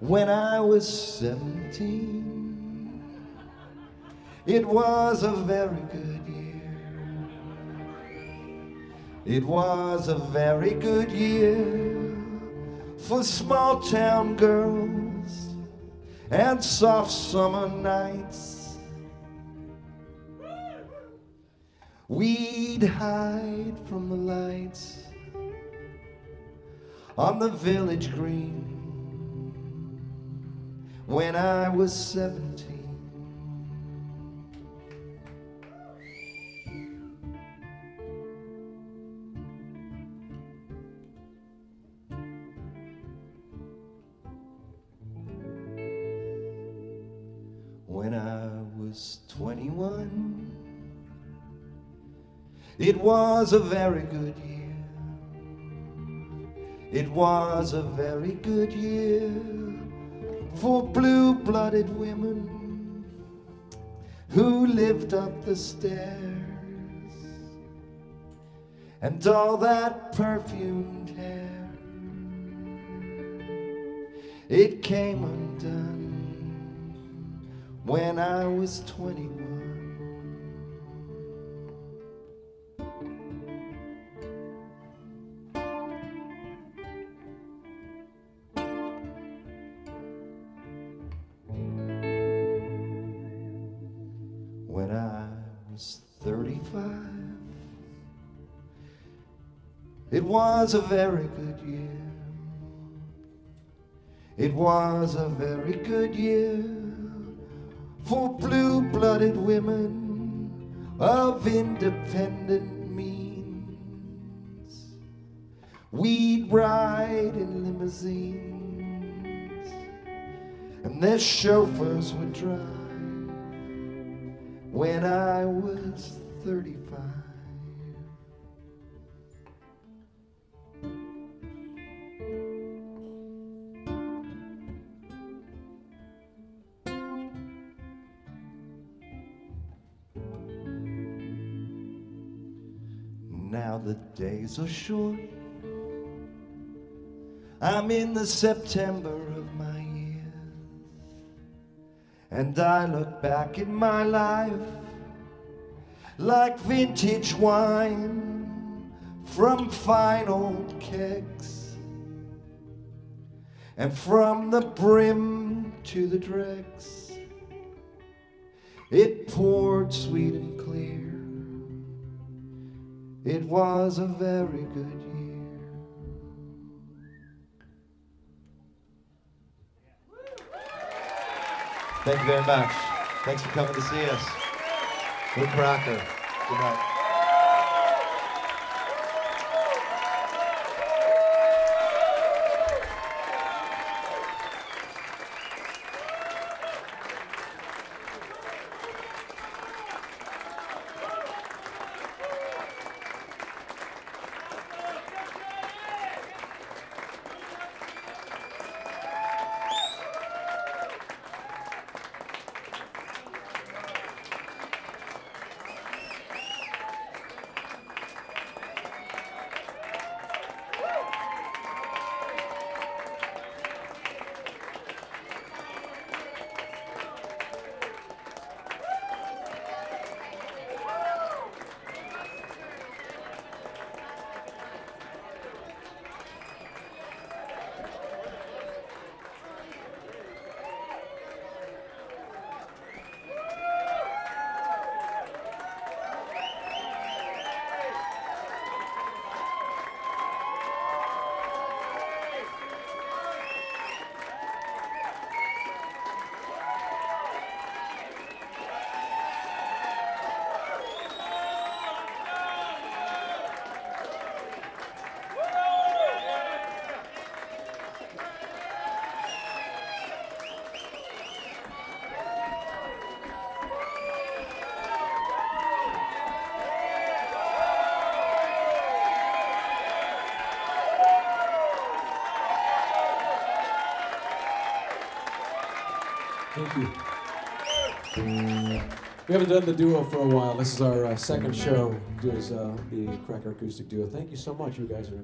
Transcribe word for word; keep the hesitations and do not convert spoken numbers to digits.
when I was seventeen. It was a very good year. It was a very good year for small town girls and soft summer nights. We'd hide from the lights on the village green when I was seventeen. When I was twenty-one, it was a very good year. It was a very good year for blue-blooded women who lived up the stairs, and all that perfumed hair, it came undone when I was twenty-one. When I was thirty-five, it was a very good year. It was a very good year for blue-blooded women of independent means. We'd ride in limousines, and their chauffeurs would drive when I was thirty-five. Now the days are short. I'm in the September of my years, and I look back in my life like vintage wine from fine old kegs, and from the brim to the dregs it poured sweet and clear. It was a very good year. Thank you very much. Thanks for coming to see us. Luke Crocker. Good night. Thank you. We haven't done the duo for a while. This is our uh, second show. It was uh, the Cracker Acoustic Duo. Thank you so much. You guys are